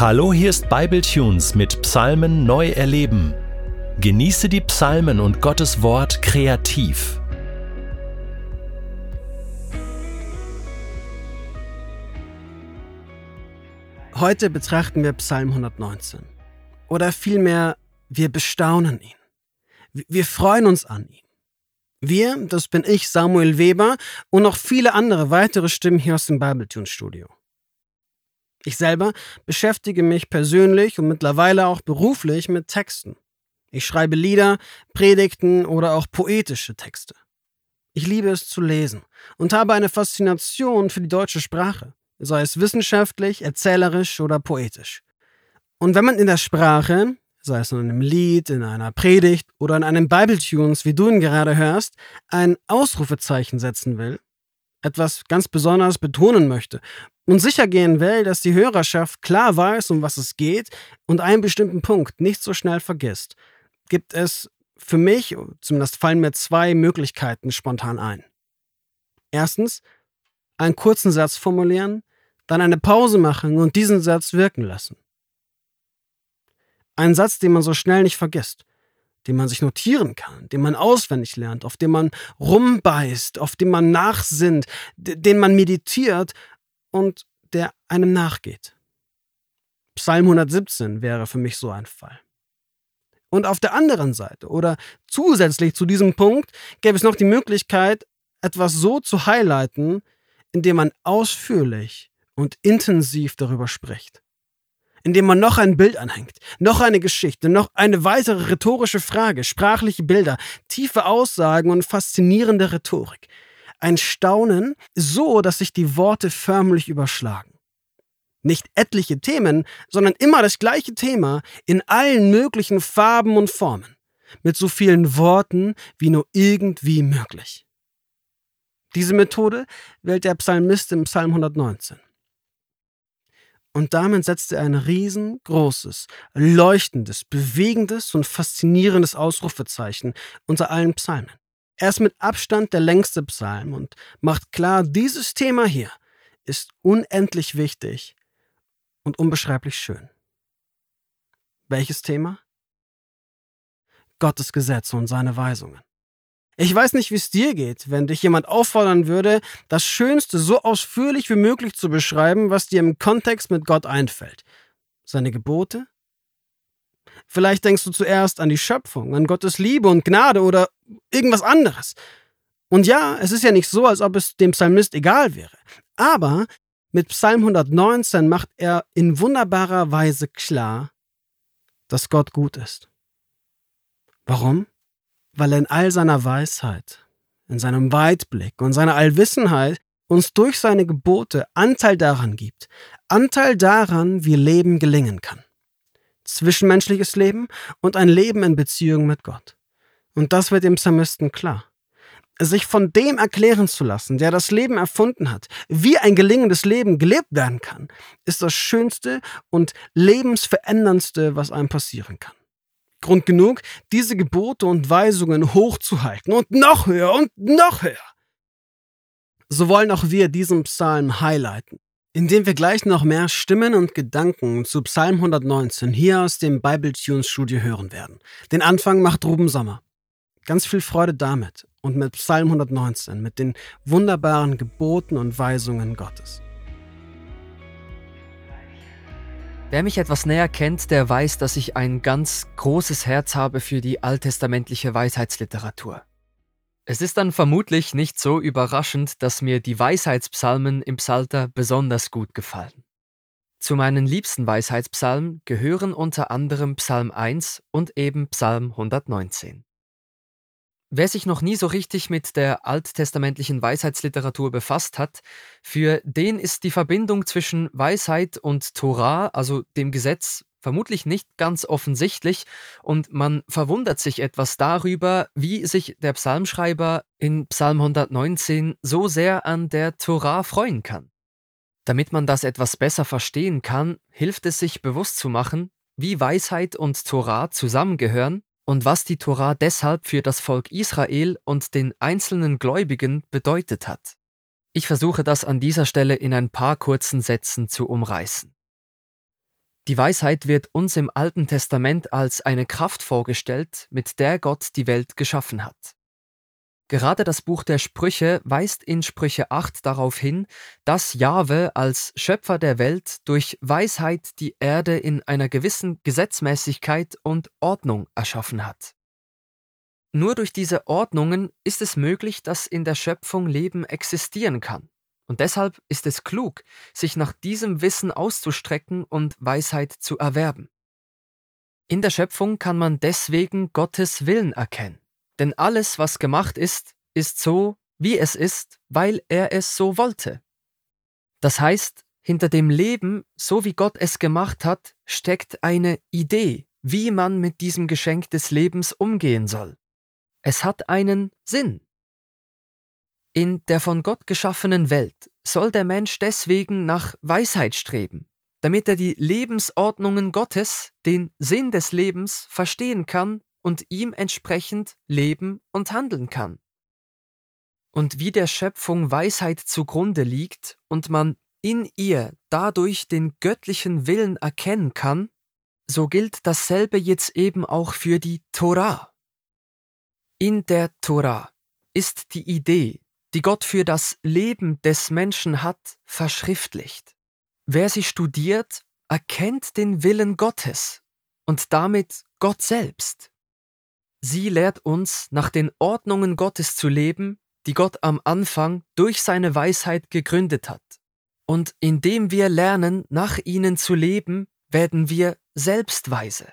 Hallo, hier ist Bibletunes mit Psalmen neu erleben. Genieße die Psalmen und Gottes Wort kreativ. Heute betrachten wir Psalm 119. Oder vielmehr, wir bestaunen ihn. Wir freuen uns an ihm. Wir, das bin ich, Samuel Weber, und noch viele andere weitere Stimmen hier aus dem Bibletunes-Studio. Ich selber beschäftige mich persönlich und mittlerweile auch beruflich mit Texten. Ich schreibe Lieder, Predigten oder auch poetische Texte. Ich liebe es zu lesen und habe eine Faszination für die deutsche Sprache, sei es wissenschaftlich, erzählerisch oder poetisch. Und wenn man in der Sprache, sei es in einem Lied, in einer Predigt oder in einem Bibletunes, wie du ihn gerade hörst, ein Ausrufezeichen setzen will, etwas ganz besonders betonen möchte und sicher gehen will, dass die Hörerschaft klar weiß, um was es geht und einen bestimmten Punkt nicht so schnell vergisst, gibt es für mich, zumindest fallen mir zwei Möglichkeiten spontan ein. Erstens, einen kurzen Satz formulieren, dann eine Pause machen und diesen Satz wirken lassen. Ein Satz, den man so schnell nicht vergisst, den man sich notieren kann, den man auswendig lernt, auf den man rumbeißt, auf den man nachsinnt, den man meditiert und der einem nachgeht. Psalm 117 wäre für mich so ein Fall. Und auf der anderen Seite oder zusätzlich zu diesem Punkt gäbe es noch die Möglichkeit, etwas so zu highlighten, indem man ausführlich und intensiv darüber spricht. Indem man noch ein Bild anhängt, noch eine Geschichte, noch eine weitere rhetorische Frage, sprachliche Bilder, tiefe Aussagen und faszinierende Rhetorik. Ein Staunen, so dass sich die Worte förmlich überschlagen. Nicht etliche Themen, sondern immer das gleiche Thema in allen möglichen Farben und Formen, mit so vielen Worten wie nur irgendwie möglich. Diese Methode wählt der Psalmist im Psalm 119. Und damit setzt er ein riesengroßes, leuchtendes, bewegendes und faszinierendes Ausrufezeichen unter allen Psalmen. Er ist mit Abstand der längste Psalm und macht klar, dieses Thema hier ist unendlich wichtig und unbeschreiblich schön. Welches Thema? Gottes Gesetze und seine Weisungen. Ich weiß nicht, wie es dir geht, wenn dich jemand auffordern würde, das Schönste so ausführlich wie möglich zu beschreiben, was dir im Kontext mit Gott einfällt. Seine Gebote? Vielleicht denkst du zuerst an die Schöpfung, an Gottes Liebe und Gnade oder irgendwas anderes. Und ja, es ist ja nicht so, als ob es dem Psalmist egal wäre. Aber mit Psalm 119 macht er in wunderbarer Weise klar, dass Gott gut ist. Warum? Weil er in all seiner Weisheit, in seinem Weitblick und seiner Allwissenheit uns durch seine Gebote Anteil daran gibt. Anteil daran, wie Leben gelingen kann. Zwischenmenschliches Leben und ein Leben in Beziehung mit Gott. Und das wird dem Psalmisten klar. Sich von dem erklären zu lassen, der das Leben erfunden hat, wie ein gelingendes Leben gelebt werden kann, ist das Schönste und lebensveränderndste, was einem passieren kann. Grund genug, diese Gebote und Weisungen hochzuhalten und noch höher und noch höher. So wollen auch wir diesen Psalm highlighten, indem wir gleich noch mehr Stimmen und Gedanken zu Psalm 119 hier aus dem Bibletunes Studio hören werden. Den Anfang macht Ruben Sommer. Ganz viel Freude damit und mit Psalm 119, mit den wunderbaren Geboten und Weisungen Gottes. Wer mich etwas näher kennt, der weiß, dass ich ein ganz großes Herz habe für die alttestamentliche Weisheitsliteratur. Es ist dann vermutlich nicht so überraschend, dass mir die Weisheitspsalmen im Psalter besonders gut gefallen. Zu meinen liebsten Weisheitspsalmen gehören unter anderem Psalm 1 und eben Psalm 119. Wer sich noch nie so richtig mit der alttestamentlichen Weisheitsliteratur befasst hat, für den ist die Verbindung zwischen Weisheit und Torah, also dem Gesetz, vermutlich nicht ganz offensichtlich und man verwundert sich etwas darüber, wie sich der Psalmschreiber in Psalm 119 so sehr an der Torah freuen kann. Damit man das etwas besser verstehen kann, hilft es sich bewusst zu machen, wie Weisheit und Torah zusammengehören und was die Torah deshalb für das Volk Israel und den einzelnen Gläubigen bedeutet hat. Ich versuche das an dieser Stelle in ein paar kurzen Sätzen zu umreißen. Die Weisheit wird uns im Alten Testament als eine Kraft vorgestellt, mit der Gott die Welt geschaffen hat. Gerade das Buch der Sprüche weist in Sprüche 8 darauf hin, dass Jahwe als Schöpfer der Welt durch Weisheit die Erde in einer gewissen Gesetzmäßigkeit und Ordnung erschaffen hat. Nur durch diese Ordnungen ist es möglich, dass in der Schöpfung Leben existieren kann. Und deshalb ist es klug, sich nach diesem Wissen auszustrecken und Weisheit zu erwerben. In der Schöpfung kann man deswegen Gottes Willen erkennen. Denn alles, was gemacht ist, ist so, wie es ist, weil er es so wollte. Das heißt, hinter dem Leben, so wie Gott es gemacht hat, steckt eine Idee, wie man mit diesem Geschenk des Lebens umgehen soll. Es hat einen Sinn. In der von Gott geschaffenen Welt soll der Mensch deswegen nach Weisheit streben, damit er die Lebensordnungen Gottes, den Sinn des Lebens, verstehen kann und ihm entsprechend leben und handeln kann. Und wie der Schöpfung Weisheit zugrunde liegt und man in ihr dadurch den göttlichen Willen erkennen kann, so gilt dasselbe jetzt eben auch für die Tora. In der Tora ist die Idee, die Gott für das Leben des Menschen hat, verschriftlicht. Wer sie studiert, erkennt den Willen Gottes und damit Gott selbst. Sie lehrt uns, nach den Ordnungen Gottes zu leben, die Gott am Anfang durch seine Weisheit gegründet hat. Und indem wir lernen, nach ihnen zu leben, werden wir selbst weise.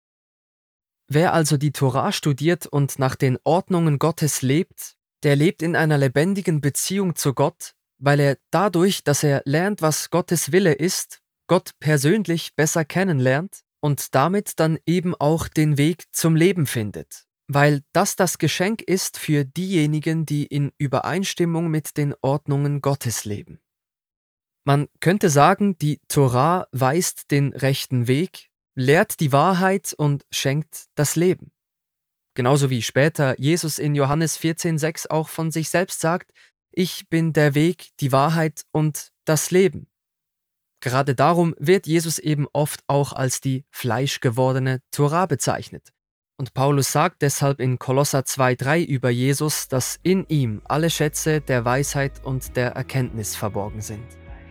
Wer also die Tora studiert und nach den Ordnungen Gottes lebt, der lebt in einer lebendigen Beziehung zu Gott, weil er dadurch, dass er lernt, was Gottes Wille ist, Gott persönlich besser kennenlernt und damit dann eben auch den Weg zum Leben findet, weil das Geschenk ist für diejenigen, die in Übereinstimmung mit den Ordnungen Gottes leben. Man könnte sagen, die Tora weist den rechten Weg, lehrt die Wahrheit und schenkt das Leben. Genauso wie später Jesus in Johannes 14,6 auch von sich selbst sagt, ich bin der Weg, die Wahrheit und das Leben. Gerade darum wird Jesus eben oft auch als die fleischgewordene Tora bezeichnet. Und Paulus sagt deshalb in Kolosser 2,3 über Jesus, dass in ihm alle Schätze der Weisheit und der Erkenntnis verborgen sind.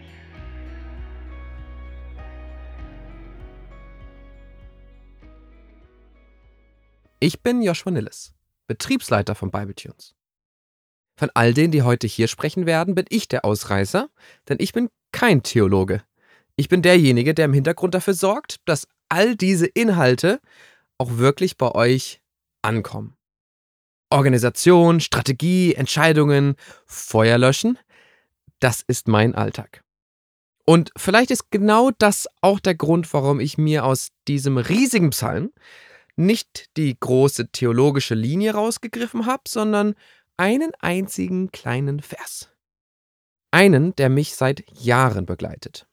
Ich bin Joshua Nilles, Betriebsleiter von Bibletunes. Von all denen, die heute hier sprechen werden, bin ich der Ausreißer, denn ich bin kein Theologe. Ich bin derjenige, der im Hintergrund dafür sorgt, dass all diese Inhalte auch wirklich bei euch ankommen. Organisation, Strategie, Entscheidungen, Feuer löschen, das ist mein Alltag. Und vielleicht ist genau das auch der Grund, warum ich mir aus diesem riesigen Psalm nicht die große theologische Linie rausgegriffen habe, sondern einen einzigen kleinen Vers. Einen, der mich seit Jahren begleitet.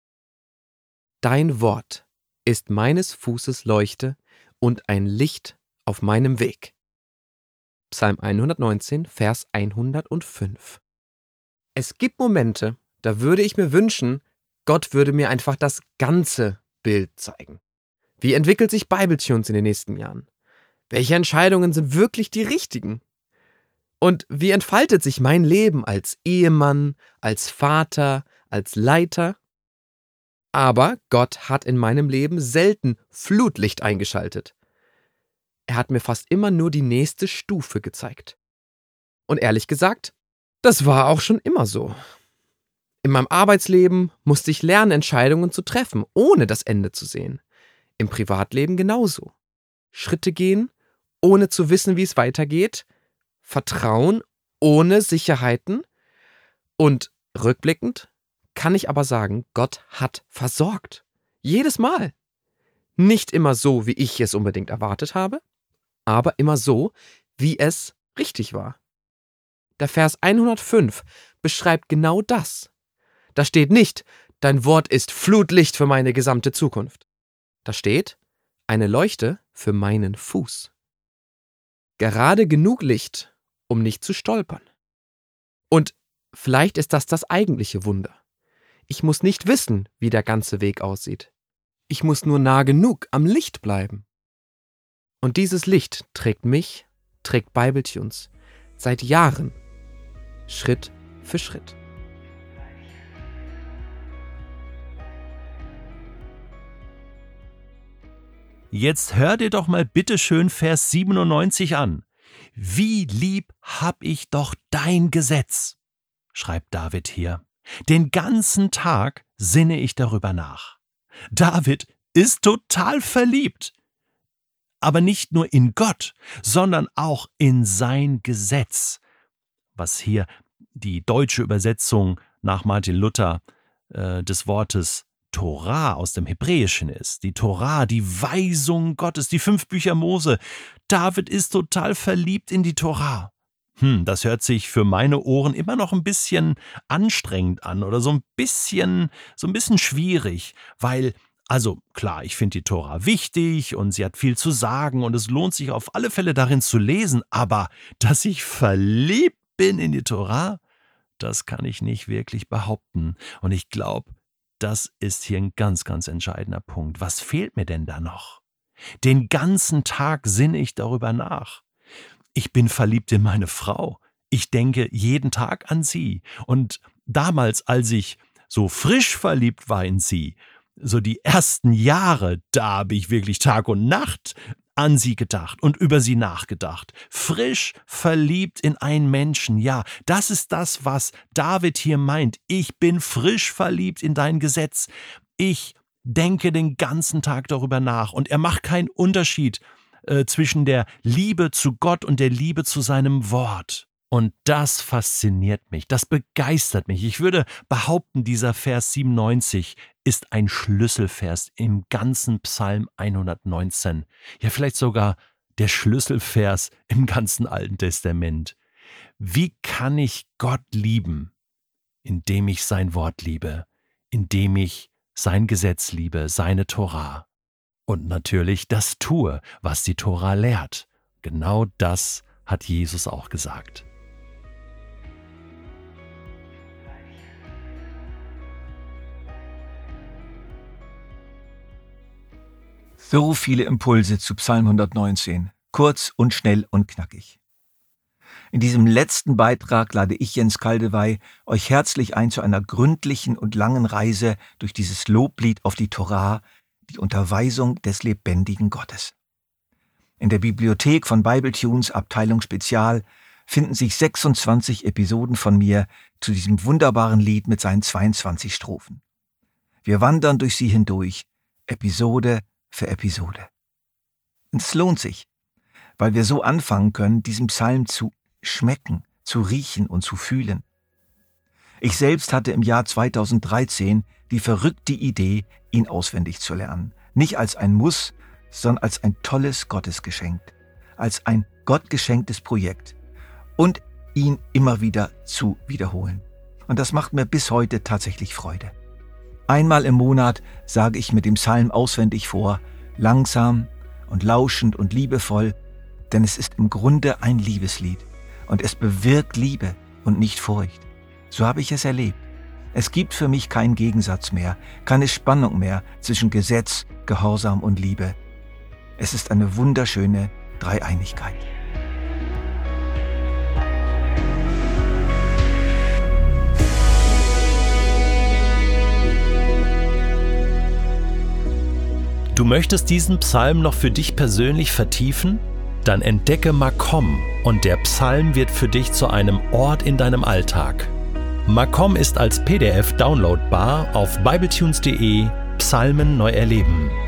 Dein Wort ist meines Fußes Leuchte und ein Licht auf meinem Weg. Psalm 119, Vers 105. Es gibt Momente, da würde ich mir wünschen, Gott würde mir einfach das ganze Bild zeigen. Wie entwickelt sich Bibletunes in den nächsten Jahren? Welche Entscheidungen sind wirklich die richtigen? Und wie entfaltet sich mein Leben als Ehemann, als Vater, als Leiter? Aber Gott hat in meinem Leben selten Flutlicht eingeschaltet. Er hat mir fast immer nur die nächste Stufe gezeigt. Und ehrlich gesagt, das war auch schon immer so. In meinem Arbeitsleben musste ich lernen, Entscheidungen zu treffen, ohne das Ende zu sehen. Im Privatleben genauso. Schritte gehen, ohne zu wissen, wie es weitergeht. Vertrauen, ohne Sicherheiten. Und rückblickend kann ich aber sagen, Gott hat versorgt. Jedes Mal. Nicht immer so, wie ich es unbedingt erwartet habe, aber immer so, wie es richtig war. Der Vers 105 beschreibt genau das. Da steht nicht, dein Wort ist Flutlicht für meine gesamte Zukunft. Da steht, eine Leuchte für meinen Fuß. Gerade genug Licht, um nicht zu stolpern. Und vielleicht ist das eigentliche Wunder. Ich muss nicht wissen, wie der ganze Weg aussieht. Ich muss nur nah genug am Licht bleiben. Und dieses Licht trägt mich, trägt Bibletunes seit Jahren, Schritt für Schritt. Jetzt hör dir doch mal bitte schön Vers 97 an. Wie lieb hab ich doch dein Gesetz, schreibt David hier. Den ganzen Tag sinne ich darüber nach. David ist total verliebt. Aber nicht nur in Gott, sondern auch in sein Gesetz. Was hier die deutsche Übersetzung nach Martin Luther des Wortes Torah aus dem Hebräischen ist. Die Torah, die Weisung Gottes, die 5 Bücher Mose. David ist total verliebt in die Torah. Das hört sich für meine Ohren immer noch ein bisschen anstrengend an oder so ein bisschen schwierig, weil, also klar, ich finde die Torah wichtig und sie hat viel zu sagen und es lohnt sich auf alle Fälle darin zu lesen, aber dass ich verliebt bin in die Torah, das kann ich nicht wirklich behaupten. Und ich glaube, das ist hier ein ganz, ganz entscheidender Punkt. Was fehlt mir denn da noch? Den ganzen Tag sinne ich darüber nach. Ich bin verliebt in meine Frau. Ich denke jeden Tag an sie. Und damals, als ich so frisch verliebt war in sie, so die ersten Jahre, da habe ich wirklich Tag und Nacht an sie gedacht und über sie nachgedacht. Frisch verliebt in einen Menschen, ja, das ist das, was David hier meint. Ich bin frisch verliebt in dein Gesetz. Ich denke den ganzen Tag darüber nach und er macht keinen Unterschied zwischen der Liebe zu Gott und der Liebe zu seinem Wort. Und das fasziniert mich, das begeistert mich. Ich würde behaupten, dieser Vers 97 ist ein Schlüsselvers im ganzen Psalm 119. Ja, vielleicht sogar der Schlüsselvers im ganzen Alten Testament. Wie kann ich Gott lieben? Indem ich sein Wort liebe, indem ich sein Gesetz liebe, seine Torah. Und natürlich das tue, was die Tora lehrt. Genau das hat Jesus auch gesagt. So viele Impulse zu Psalm 119, kurz und schnell und knackig. In diesem letzten Beitrag lade ich, Jens Kaldewey, euch herzlich ein zu einer gründlichen und langen Reise durch dieses Loblied auf die Tora, die Unterweisung des lebendigen Gottes. In der Bibliothek von Bibletunes Abteilung Spezial finden sich 26 Episoden von mir zu diesem wunderbaren Lied mit seinen 22 Strophen. Wir wandern durch sie hindurch, Episode für Episode. Und es lohnt sich, weil wir so anfangen können, diesen Psalm zu schmecken, zu riechen und zu fühlen. Ich selbst hatte im Jahr 2013 die verrückte Idee, ihn auswendig zu lernen. Nicht als ein Muss, sondern als ein tolles Gottesgeschenk. Als ein gottgeschenktes Projekt. Und ihn immer wieder zu wiederholen. Und das macht mir bis heute tatsächlich Freude. Einmal im Monat sage ich mir den Psalm auswendig vor, langsam und lauschend und liebevoll, denn es ist im Grunde ein Liebeslied. Und es bewirkt Liebe und nicht Furcht. So habe ich es erlebt. Es gibt für mich keinen Gegensatz mehr, keine Spannung mehr zwischen Gesetz, Gehorsam und Liebe. Es ist eine wunderschöne Dreieinigkeit. Du möchtest diesen Psalm noch für dich persönlich vertiefen? Dann entdecke Makom und der Psalm wird für dich zu einem Ort in deinem Alltag. Makom ist als PDF downloadbar auf bibletunes.de Psalmen neu erleben.